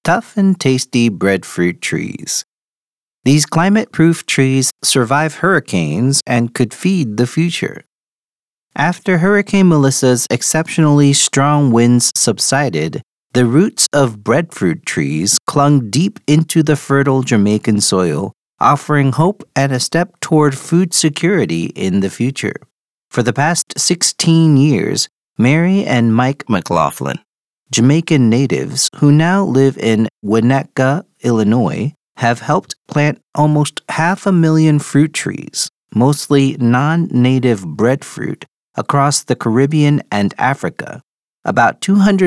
tough and tasty breadfruit trees. These climate-proof trees survive hurricanes and could feed the future. After Hurricane Melissa's exceptionally strong winds subsided, the roots of breadfruit trees clung deep into the fertile Jamaican soil, offering hope and a step toward food security in the future. For the past 16 years, Mary and Mike McLaughlin, Jamaican natives who now live in Winnetka, Illinois, have helped plant almost 500,000 fruit trees, mostly non-native breadfruit, across the Caribbean and Africa, about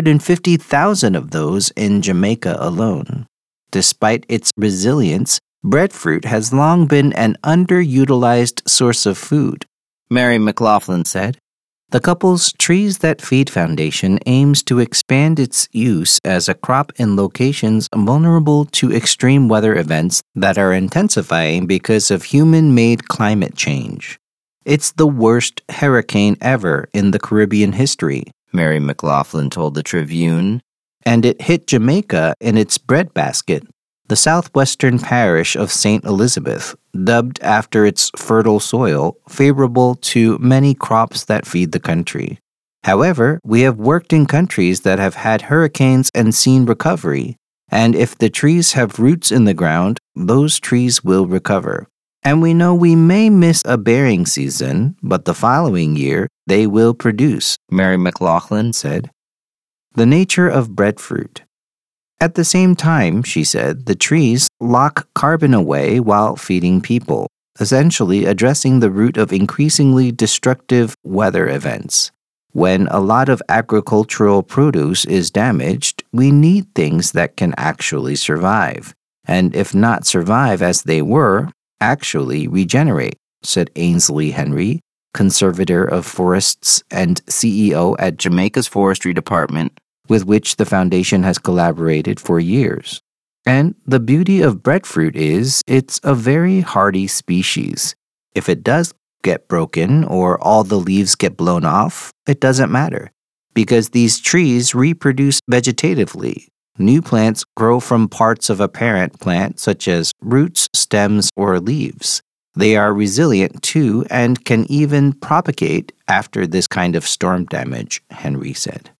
250,000 of those in Jamaica alone. Despite its resilience, breadfruit has long been an underutilized source of food, Mary McLaughlin said. The couple's Trees That Feed Foundation aims to expand its use as a crop in locations vulnerable to extreme weather events that are intensifying because of human-made climate change. It's the worst hurricane ever in the Caribbean history, Mary McLaughlin told the Tribune, and it hit Jamaica in its breadbasket, the southwestern parish of St. Elizabeth, dubbed after its fertile soil, favorable to many crops that feed the country. However, we have worked in countries that have had hurricanes and seen recovery, and if the trees have roots in the ground, those trees will recover. And we know we may miss a bearing season, but the following year they will produce, Mary McLaughlin said. The nature of breadfruit. At the same time, she said, the trees lock carbon away while feeding people, essentially addressing the root of increasingly destructive weather events. When a lot of agricultural produce is damaged, we need things that can actually survive, and if not survive as they were, actually regenerate, said Ainsley Henry, conservator of forests and CEO at Jamaica's Forestry Department, with which the foundation has collaborated for years. And the beauty of breadfruit is it's a very hardy species. If it does get broken or all the leaves get blown off, it doesn't matter, because these trees reproduce vegetatively. New plants grow from parts of a parent plant, such as roots, stems, or leaves. They are resilient too and can even propagate after this kind of storm damage, Henry said.